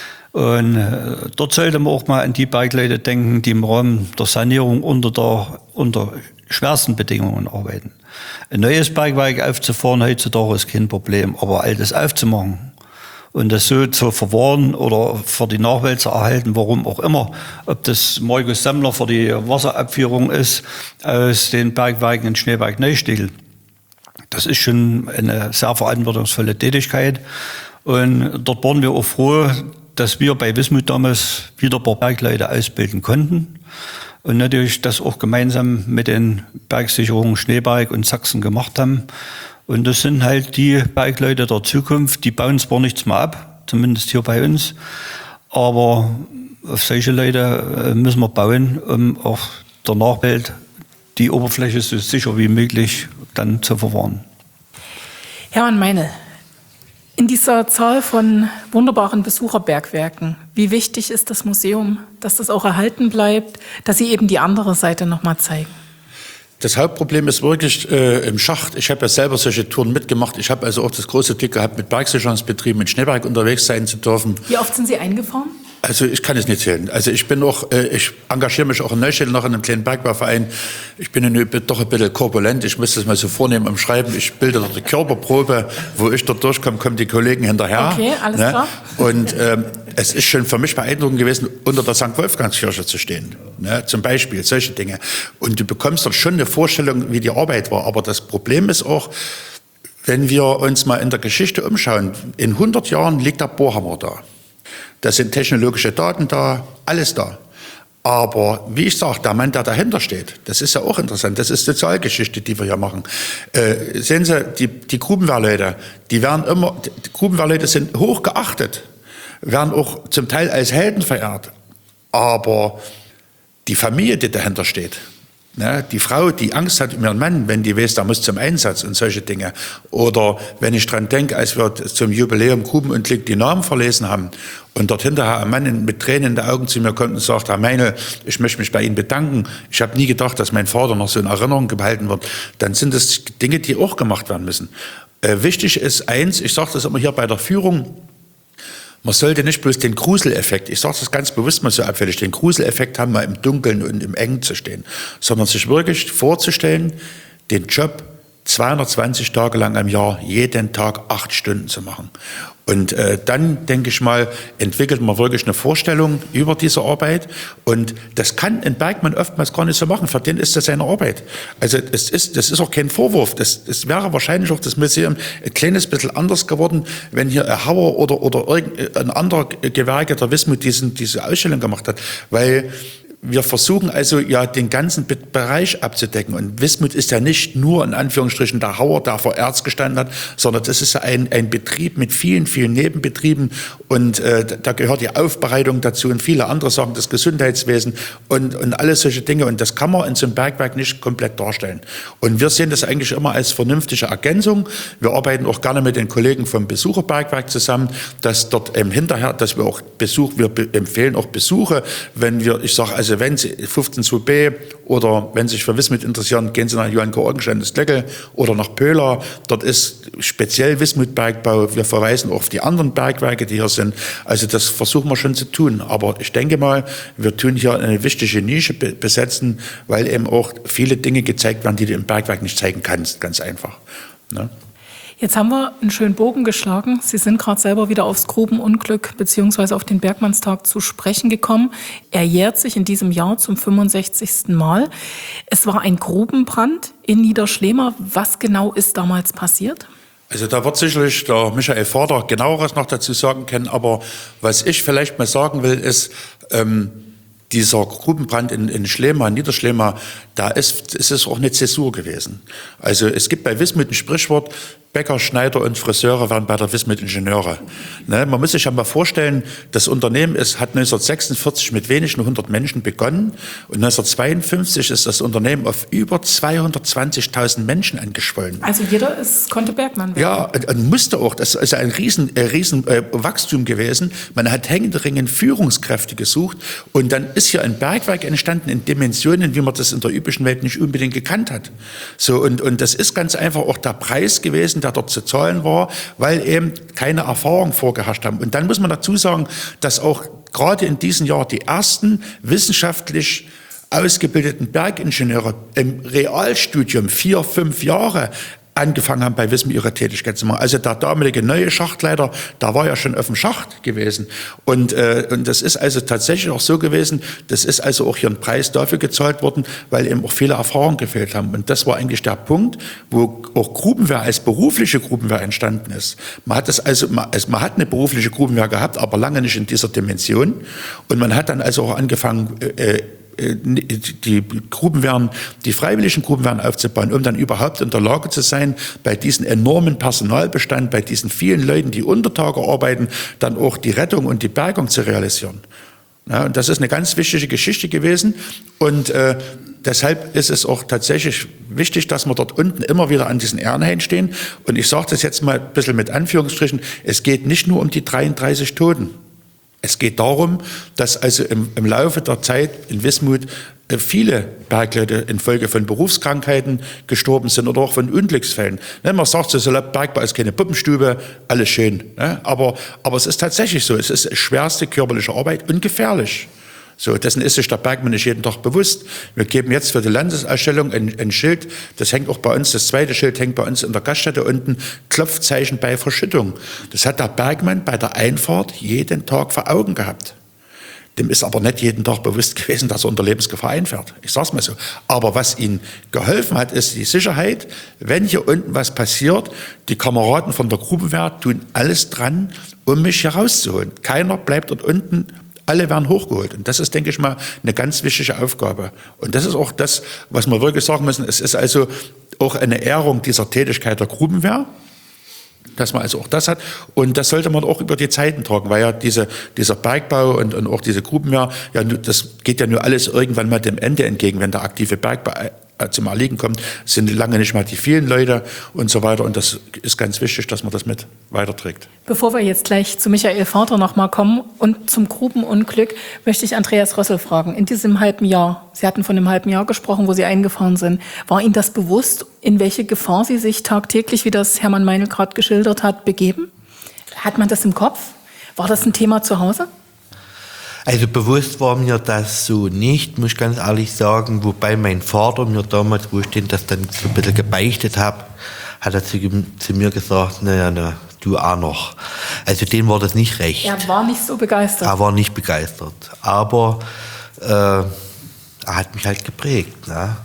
Und dort sollte man auch mal an die Bergleute denken, die im Rahmen der Sanierung unter schwersten Bedingungen arbeiten. Ein neues Bergwerk aufzufahren heutzutage ist kein Problem, aber altes aufzumachen und das so zu verwahren oder für die Nachwelt zu erhalten, warum auch immer, ob das Markus Semmler für die Wasserabführung ist aus den Bergwerken in Schneeberg-Neustiel. Das ist schon eine sehr verantwortungsvolle Tätigkeit und dort waren wir auch froh, dass wir bei Wismut damals wieder ein paar Bergleute ausbilden konnten. und natürlich das auch gemeinsam mit den Bergsicherungen Schneeberg und Sachsen gemacht haben. Und das sind halt die Bergleute der Zukunft, die bauen zwar nichts mehr ab, zumindest hier bei uns, aber auf solche Leute müssen wir bauen, um auch der Nachwelt die Oberfläche so sicher wie möglich dann zu verwahren. Hermann Meinl, in dieser Zahl von wunderbaren Besucherbergwerken, wie wichtig ist das Museum, dass das auch erhalten bleibt, dass Sie eben die andere Seite nochmal zeigen? Das Hauptproblem ist wirklich im Schacht. Ich habe ja selber solche Touren mitgemacht. Ich habe also auch das große Glück gehabt, mit Bergsicherungsbetrieben in Schneeberg unterwegs sein zu dürfen. Wie oft sind Sie eingefahren? Also ich kann es nicht zählen. Also ich bin auch, ich engagiere mich auch in Neustädten noch in einem kleinen Bergbauverein. Ich bin doch ein bisschen korpulent. Ich muss das mal so vornehmen am Schreiben. Ich bilde dort die Körperprobe. Wo ich dort durchkomme, kommen die Kollegen hinterher. Okay, alles klar. Und es ist schon für mich beeindruckend gewesen, unter der St. Wolfgangskirche zu stehen. Ne? Zum Beispiel, solche Dinge. Und du bekommst dort schon eine Vorstellung, wie die Arbeit war. Aber das Problem ist auch, wenn wir uns mal in der Geschichte umschauen, in 100 Jahren liegt der Bohrhammer da. Da sind technologische Daten da, alles da. Aber wie ich sage, der Mann, der dahinter steht, das ist ja auch interessant. Das ist Sozialgeschichte, die wir hier machen. Sehen Sie, die Grubenwehrleute, die Grubenwehrleute sind hoch geachtet, werden auch zum Teil als Helden verehrt. Aber die Familie, die dahinter steht, ne, die Frau, die Angst hat um ihren Mann, wenn die weiß, der muss zum Einsatz und solche Dinge. Oder wenn ich dran denke, als wir zum Jubiläum Grubenunglück die Namen verlesen haben und dort hinterher ein Mann mit Tränen in den Augen zu mir kommt und sagt, Herr Meinl, ich möchte mich bei Ihnen bedanken. Ich habe nie gedacht, dass mein Vater noch so in Erinnerung behalten wird. Dann sind das Dinge, die auch gemacht werden müssen. Wichtig ist eins, ich sage das immer hier bei der Führung, man sollte nicht bloß den Gruseleffekt, ich sage das ganz bewusst mal so abfällig, den Gruseleffekt haben, mal im Dunkeln und im Engen zu stehen, sondern sich wirklich vorzustellen, den Job 220 Tage lang im Jahr, jeden Tag 8 Stunden zu machen. Und dann, denke ich mal, entwickelt man wirklich eine Vorstellung über diese Arbeit. Und das kann ein Bergmann oftmals gar nicht so machen. Für den ist das seine Arbeit. Also das ist auch kein Vorwurf. Das wäre wahrscheinlich auch das Museum ein kleines bisschen anders geworden, wenn hier ein Hauer oder irgendein anderer Gewerke der Wismut diese Ausstellung gemacht hat. Weil wir versuchen also ja den ganzen Bereich abzudecken. Und Wismut ist ja nicht nur in Anführungsstrichen der Hauer, der vor Erz gestanden hat, sondern das ist ja ein Betrieb mit vielen, vielen Nebenbetrieben. Und da gehört die Aufbereitung dazu und viele andere Sachen, das Gesundheitswesen und alles solche Dinge. Und das kann man in so einem Bergwerk nicht komplett darstellen. Und wir sehen das eigentlich immer als vernünftige Ergänzung. Wir arbeiten auch gerne mit den Kollegen vom Besucherbergwerk zusammen, dass dort hinterher, dass wir empfehlen auch Besuche, wenn wir, ich sage also, wenn Sie 15.2b oder wenn Sie sich für Wismut interessieren, gehen Sie nach Johann Georgenstein das Glöckel oder nach Pöhler. Dort ist speziell Wismut-Bergbau. Wir verweisen auf die anderen Bergwerke, die hier sind. Also das versuchen wir schon zu tun. Aber ich denke mal, wir tun hier eine wichtige Nische besetzen, weil eben auch viele Dinge gezeigt werden, die du im Bergwerk nicht zeigen kannst. Ganz einfach. Ne? Jetzt haben wir einen schönen Bogen geschlagen. Sie sind gerade selber wieder aufs Grubenunglück bzw. auf den Bergmannstag zu sprechen gekommen. Er jährt sich in diesem Jahr zum 65. Mal. Es war ein Grubenbrand in Niederschlema. Was genau ist damals passiert? Also da wird sicherlich der Michael Vater genaueres noch dazu sagen können. Aber was ich vielleicht mal sagen will, ist, dieser Grubenbrand in Schlema, in Niederschlema, da ist es auch eine Zäsur gewesen. Also es gibt bei Wismut ein Sprichwort, Bäcker, Schneider und Friseure waren bei der Wismut Ingenieure. Ne, man muss sich ja mal vorstellen, das Unternehmen hat 1946 mit wenigen 100 Menschen begonnen und 1952 ist das Unternehmen auf über 220.000 Menschen angeschwollen. Also jeder konnte Bergmann werden. Ja, und musste auch. Das ist ein riesen Wachstum gewesen. Man hat händeringend Führungskräfte gesucht und dann ist hier ein Bergwerk entstanden in Dimensionen, wie man das in der üblichen Welt nicht unbedingt gekannt hat. So, und das ist ganz einfach auch der Preis gewesen, der dort zu zahlen war, weil eben keine Erfahrung vorgeherrscht haben. Und dann muss man dazu sagen, dass auch gerade in diesem Jahr die ersten wissenschaftlich ausgebildeten Bergingenieure im Realstudium 4, 5 Jahre angefangen haben, bei Wismut ihre Tätigkeit zu machen. Also der damalige neue Schachtleiter, da war ja schon auf dem Schacht gewesen. Und das ist also tatsächlich auch so gewesen, das ist also auch hier ein Preis dafür gezahlt worden, weil eben auch viele Erfahrungen gefehlt haben. Und das war eigentlich der Punkt, wo auch Grubenwehr als berufliche Grubenwehr entstanden ist. Man hat eine berufliche Grubenwehr gehabt, aber lange nicht in dieser Dimension. Und man hat dann also auch angefangen, die freiwilligen Gruppen werden aufzubauen, um dann überhaupt in der Lage zu sein, bei diesem enormen Personalbestand, bei diesen vielen Leuten, die unter Tage arbeiten, dann auch die Rettung und die Bergung zu realisieren. Ja, und das ist eine ganz wichtige Geschichte gewesen und deshalb ist es auch tatsächlich wichtig, dass wir dort unten immer wieder an diesen Ehrenhain stehen. Und ich sage das jetzt mal ein bisschen mit Anführungsstrichen, es geht nicht nur um die 33 Toten. Es geht darum, dass also im Laufe der Zeit in Wismut viele Bergleute infolge von Berufskrankheiten gestorben sind oder auch von Unglücksfällen. Man sagt so, Bergbau ist keine Puppenstube, alles schön. Aber es ist tatsächlich so, es ist schwerste körperliche Arbeit und gefährlich. So, dessen ist sich der Bergmann nicht jeden Tag bewusst. Wir geben jetzt für die Landesausstellung ein Schild, das hängt auch bei uns, das zweite Schild hängt bei uns in der Gaststätte unten, Klopfzeichen bei Verschüttung. Das hat der Bergmann bei der Einfahrt jeden Tag vor Augen gehabt. Dem ist aber nicht jeden Tag bewusst gewesen, dass er unter Lebensgefahr einfährt. Ich sag's mal so. Aber was ihm geholfen hat, ist die Sicherheit. Wenn hier unten was passiert, die Kameraden von der Gruppenwehr tun alles dran, um mich hier rauszuholen. Keiner bleibt dort unten. Alle werden hochgeholt. Und das ist, denke ich mal, eine ganz wichtige Aufgabe. Und das ist auch das, was wir wirklich sagen müssen. Es ist also auch eine Ehrung dieser Tätigkeit der Gruppenwehr, dass man also auch das hat. Und das sollte man auch über die Zeiten tragen, weil ja dieser Bergbau und auch diese Gruppenwehr, ja, das geht ja nur alles irgendwann mal dem Ende entgegen, wenn der aktive Bergbau zum Erliegen kommt, sind lange nicht mal die vielen Leute und so weiter. Und das ist ganz wichtig, dass man das mit weiterträgt. Bevor wir jetzt gleich zu Michael Vater noch mal kommen und zum Grubenunglück, möchte ich Andreas Rössel fragen. In diesem halben Jahr, Sie hatten von einem halben Jahr gesprochen, wo Sie eingefahren sind, war Ihnen das bewusst, in welche Gefahr Sie sich tagtäglich, wie das Hermann Meinl gerade geschildert hat, begeben? Hat man das im Kopf? War das ein Thema zu Hause? Also bewusst war mir das so nicht, muss ich ganz ehrlich sagen, wobei mein Vater mir damals, wo ich den das dann so ein bisschen gebeichtet habe, hat er zu mir gesagt, naja, du auch noch. Also dem war das nicht recht. Er war nicht so begeistert. Er war nicht begeistert, aber er hat mich halt geprägt. Ne?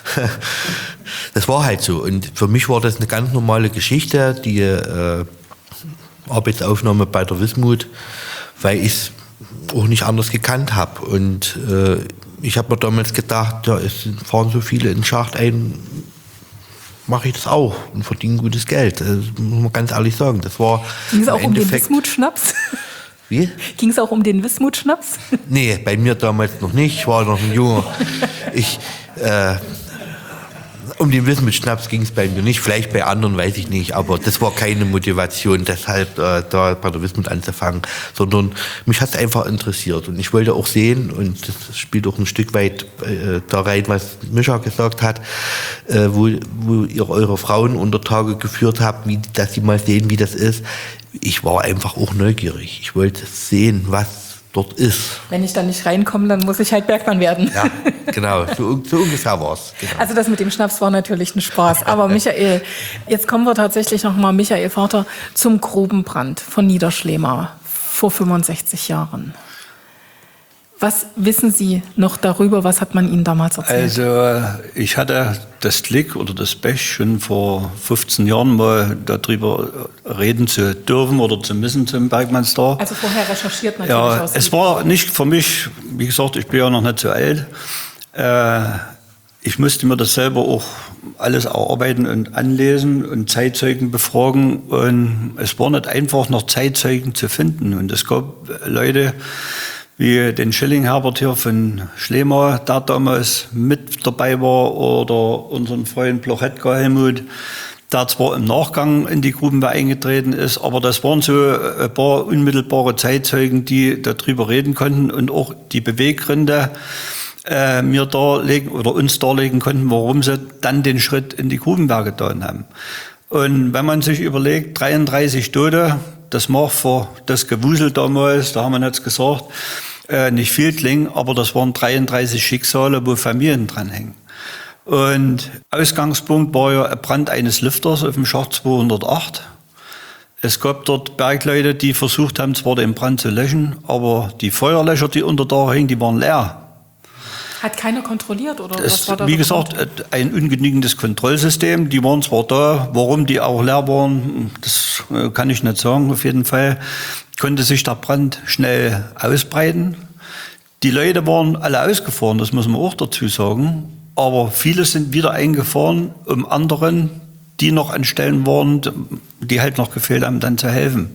Das war halt so und für mich war das eine ganz normale Geschichte, die Arbeitsaufnahme bei der Wismut, weil ich auch nicht anders gekannt habe. Und ich habe mir damals gedacht, ja, es fahren so viele in den Schacht ein, mache ich das auch und verdiene gutes Geld. Das muss man ganz ehrlich sagen. Das war Ging es auch um den Wismut-Schnaps? Wie? Ging es auch um den Wismut-Schnaps? Nee, bei mir damals noch nicht. Ich war noch ein Junger. Um den Wismut-Schnaps ging es bei mir nicht, vielleicht bei anderen, weiß ich nicht, aber das war keine Motivation, deshalb da bei der Wismut anzufangen, sondern mich hat es einfach interessiert und ich wollte auch sehen, und das spielt auch ein Stück weit da rein, was Mischa gesagt hat, wo ihr eure Frauen unter Tage geführt habt, dass sie mal sehen, wie das ist. Ich war einfach auch neugierig, ich wollte sehen, was dort ist. Wenn ich da nicht reinkomme, dann muss ich halt Bergmann werden. Ja, genau, so ungefähr war es. Genau. Also das mit dem Schnaps war natürlich ein Spaß. Aber Michael, jetzt kommen wir tatsächlich nochmal, Michael Vater, zum Grubenbrand von Niederschlema vor 65 Jahren. Was wissen Sie noch darüber? Was hat man Ihnen damals erzählt? Also ich hatte das Glück oder das Pech, schon vor 15 Jahren mal darüber reden zu dürfen oder zu müssen zum Bergmannstor. Also vorher recherchiert natürlich. Ja, es war nicht für mich, wie gesagt, ich bin ja noch nicht so alt. Ich musste mir das selber auch alles erarbeiten und anlesen und Zeitzeugen befragen. Und es war nicht einfach, noch Zeitzeugen zu finden. Und es gab Leute wie den Schilling-Herbert hier von Schlema, der damals mit dabei war, oder unseren Freund Blochetka Helmut, der zwar im Nachgang in die Grubenwehr eingetreten ist, aber das waren so ein paar unmittelbare Zeitzeugen, die darüber reden konnten und auch die Beweggründe mir darlegen oder uns darlegen konnten, warum sie dann den Schritt in die Grubenwehr getan haben. Und wenn man sich überlegt, 33 Tote, das mag für das Gewusel damals, da haben wir jetzt gesagt, nicht viel klingen, aber das waren 33 Schicksale, wo Familien dranhängen. Und Ausgangspunkt war ja ein Brand eines Lifters auf dem Schacht 208. Es gab dort Bergleute, die versucht haben, zwar den Brand zu löschen, aber die Feuerlöcher, die unter da hingen, die waren leer. Hat keiner kontrolliert, oder Das, was war da? wie gesagt, ein ungenügendes Kontrollsystem. Die waren zwar da, warum die auch leer waren, das kann ich nicht sagen. Auf jeden Fall konnte sich der Brand schnell ausbreiten. Die Leute waren alle ausgefahren, das muss man auch dazu sagen. Aber viele sind wieder eingefahren, um anderen, die noch an Stellen waren, die halt noch gefehlt haben, dann zu helfen.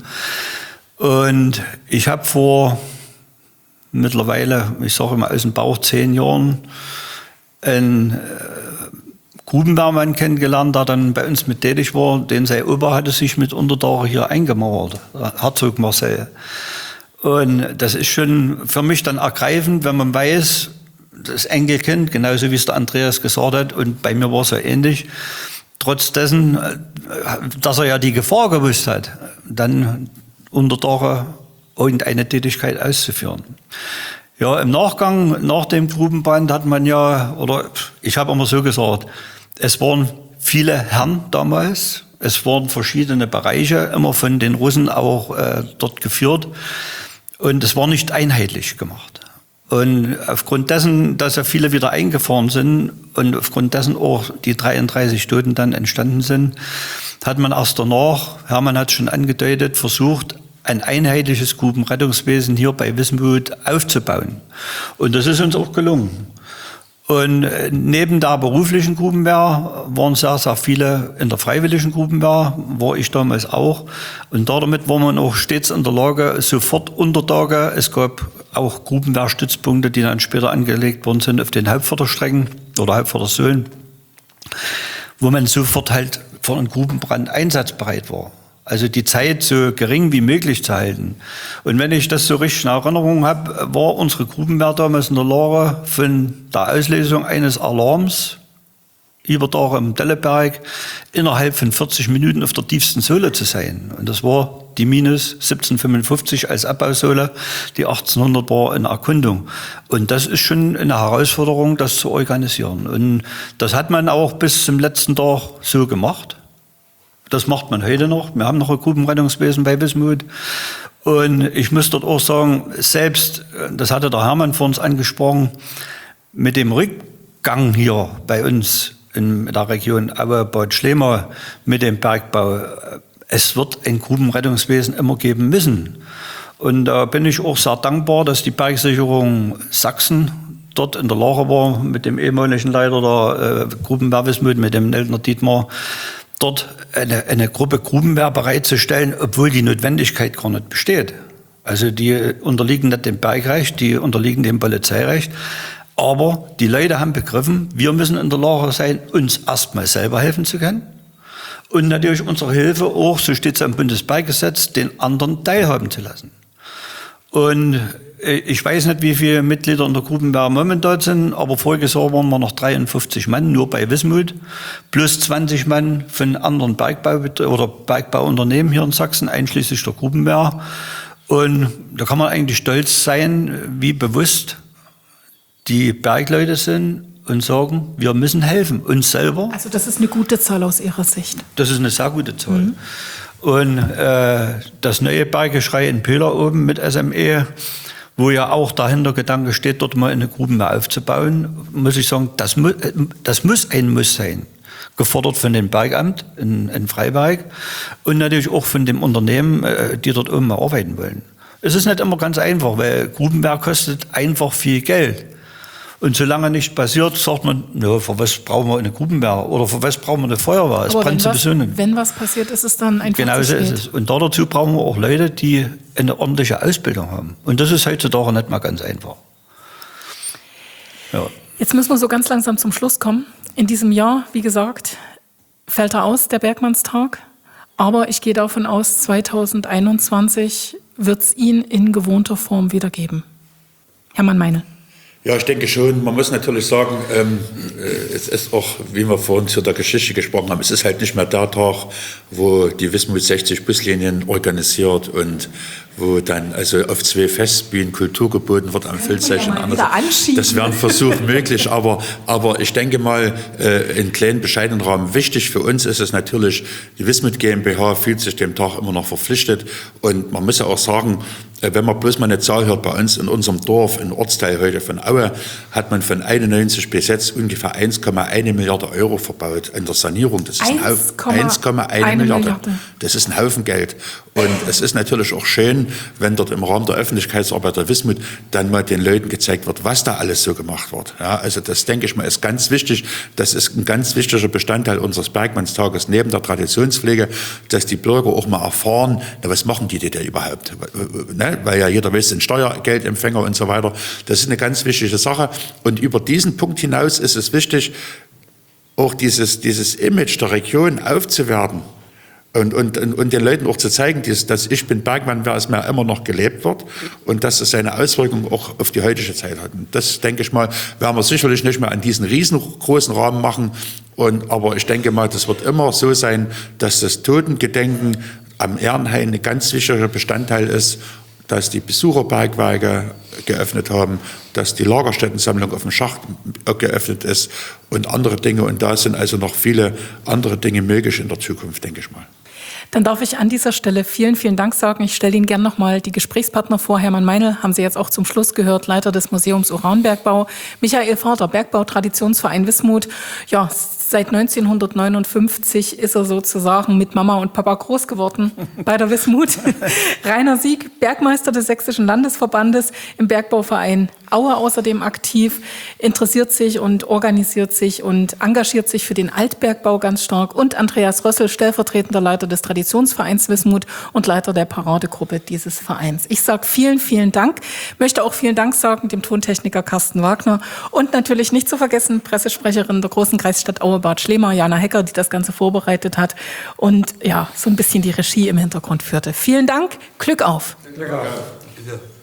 Und ich habe vor mittlerweile, ich sage immer aus dem Bauch 10 Jahren, einen Grubenwehrmann kennengelernt, der dann bei uns mit tätig war. Den sein Opa hatte sich mit Untertage hier eingemauert, Herzog Marcel. Und das ist schon für mich dann ergreifend, wenn man weiß, das Enkelkind, genauso wie es der Andreas gesagt hat, und bei mir war es ja ähnlich, trotz dessen, dass er ja die Gefahr gewusst hat, dann unter Tage irgendeine Tätigkeit auszuführen. Ja, im Nachgang, nach dem Grubenbrand hat man ja, oder ich habe immer so gesagt, es waren viele Herren damals, es waren verschiedene Bereiche, immer von den Russen auch dort geführt, und es war nicht einheitlich gemacht. Und aufgrund dessen, dass ja viele wieder eingefahren sind und aufgrund dessen auch die 33 Toten dann entstanden sind, hat man erst danach, Hermann hat es schon angedeutet, versucht, ein einheitliches Grubenrettungswesen hier bei Wismut aufzubauen. Und das ist uns auch gelungen. Und neben der beruflichen Grubenwehr waren sehr, sehr viele in der freiwilligen Grubenwehr, war ich damals auch. Und damit war man auch stets in der Lage, sofort Untertage, es gab auch Grubenwehrstützpunkte, die dann später angelegt worden sind auf den Hauptförderstrecken oder Hauptfördersohlen, wo man sofort halt vor einem Grubenbrand einsatzbereit war. Also die Zeit so gering wie möglich zu halten. Und wenn ich das so richtig in Erinnerung habe, war unsere Grubenwehr damals in der Lage, von der Auslesung eines Alarms über Tage im Delleberg innerhalb von 40 Minuten auf der tiefsten Sohle zu sein. Und das war die minus 1755 als Abbausohle, die 1800 war in Erkundung. Und das ist schon eine Herausforderung, das zu organisieren. Und das hat man auch bis zum letzten Tag so gemacht. Das macht man heute noch. Wir haben noch ein Grubenrettungswesen bei Wismut. Und ich muss dort auch sagen, selbst, das hatte der Hermann vor uns angesprochen, mit dem Rückgang hier bei uns in der Region Aue, Bad Schlema, mit dem Bergbau, es wird ein Grubenrettungswesen immer geben müssen. Und da bin ich auch sehr dankbar, dass die Bergsicherung Sachsen dort in der Lage war, mit dem ehemaligen Leiter der Grubenwehr Wismut, mit dem Neltner Dietmar, dort eine Gruppe Grubenwehr bereitzustellen, obwohl die Notwendigkeit gar nicht besteht. Also die unterliegen nicht dem Bergrecht, die unterliegen dem Polizeirecht. Aber die Leute haben begriffen, wir müssen in der Lage sein, uns erstmal selber helfen zu können. Und natürlich unsere Hilfe auch, so steht es im Bundesberggesetz, den anderen teilhaben zu lassen. Und ich weiß nicht, wie viele Mitglieder in der Grubenwehr momentan sind, aber voriges Jahr waren wir noch 53 Mann, nur bei Wismut, plus 20 Mann von anderen Bergbauunternehmen hier in Sachsen, einschließlich der Grubenwehr. Und da kann man eigentlich stolz sein, wie bewusst die Bergleute sind und sagen, wir müssen helfen, uns selber. Also das ist eine gute Zahl aus Ihrer Sicht. Das ist eine sehr gute Zahl. Mhm. Und das neue Berggeschrei in Pöhler oben mit SME, wo ja auch der Hintergedanke steht, dort mal eine Grubenwehr aufzubauen, muss ich sagen, das muss ein Muss sein. Gefordert von dem Bergamt in Freiberg und natürlich auch von dem Unternehmen, die dort oben mal arbeiten wollen. Es ist nicht immer ganz einfach, weil Grubenwehr kostet einfach viel Geld. Und solange nicht passiert, sagt man, ja, für was brauchen wir eine Grubenwehr oder für was brauchen wir eine Feuerwehr? Es brennt sowieso nicht. Wenn was passiert, ist es dann einfach genau so ist es. Und dazu brauchen wir auch Leute, die eine ordentliche Ausbildung haben. Und das ist heutzutage nicht mal ganz einfach. Ja. Jetzt müssen wir so ganz langsam zum Schluss kommen. In diesem Jahr, wie gesagt, fällt er aus, der Bergmannstag. Aber ich gehe davon aus, 2021 wird es ihn in gewohnter Form wieder geben. Hermann Meinl. Ja, ich denke schon. Man muss natürlich sagen, es ist auch, wie wir vorhin zu der Geschichte gesprochen haben, es ist halt nicht mehr der Tag, wo die Wismut 60 Buslinien organisiert und wo dann also auf 2 Festbühnen Kultur geboten wird am Filzeichen. Das wäre ein Versuch möglich, aber ich denke mal, in kleinen, bescheidenen Rahmen. Wichtig für uns ist es natürlich, die Wismut GmbH fühlt sich dem Tag immer noch verpflichtet und man muss ja auch sagen, wenn man bloß mal eine Zahl hört, bei uns in unserem Dorf, im Ortsteil heute von Aue, hat man von 91 bis jetzt ungefähr 1,1 Milliarde Euro verbaut in der Sanierung. Das ist 1,1 Milliarde. Das ist ein Haufen Geld. Und es ist natürlich auch schön, wenn dort im Rahmen der Öffentlichkeitsarbeit der Wismut dann mal den Leuten gezeigt wird, was da alles so gemacht wird. Ja, also das, denke ich mal, ist ganz wichtig. Das ist ein ganz wichtiger Bestandteil unseres Bergmannstages neben der Traditionspflege, dass die Bürger auch mal erfahren, na, was machen die denn überhaupt? Ne? Weil ja jeder weiß, sind Steuergeldempfänger und so weiter. Das ist eine ganz wichtige Sache. Und über diesen Punkt hinaus ist es wichtig, auch dieses Image der Region aufzuwerten. Und den Leuten auch zu zeigen, dass ich bin Bergmann, wer es mir immer noch gelebt wird und dass es seine Auswirkungen auch auf die heutige Zeit hat. Und das, denke ich mal, werden wir sicherlich nicht mehr an diesen riesengroßen Rahmen machen. Aber ich denke mal, das wird immer so sein, dass das Totengedenken am Ehrenhain ein ganz wichtiger Bestandteil ist, dass die Besucherbergwerke geöffnet haben, dass die Lagerstättensammlung auf dem Schacht geöffnet ist und andere Dinge. Und da sind also noch viele andere Dinge möglich in der Zukunft, denke ich mal. Dann darf ich an dieser Stelle vielen, vielen Dank sagen. Ich stelle Ihnen gerne nochmal die Gesprächspartner vor. Hermann Meinl, haben Sie jetzt auch zum Schluss gehört, Leiter des Museums Uranbergbau. Michael Vater, Bergbau-Traditionsverein Wismut. Ja, seit 1959 ist er sozusagen mit Mama und Papa groß geworden bei der Wismut. Rainer Sieg, Bergmeister des Sächsischen Landesverbandes, im Bergbauverein Aue außerdem aktiv, interessiert sich und organisiert sich und engagiert sich für den Altbergbau ganz stark. Und Andreas Rössel, stellvertretender Leiter des Traditionsvereins Wismut und Leiter der Paradegruppe dieses Vereins. Ich sage vielen, vielen Dank. Möchte auch vielen Dank sagen dem Tontechniker Carsten Wagner und natürlich nicht zu vergessen Pressesprecherin der Großen Kreisstadt Aue Bad Schlema, Jana Hecker, die das Ganze vorbereitet hat und ja, so ein bisschen die Regie im Hintergrund führte. Vielen Dank, Glück auf. Glück auf.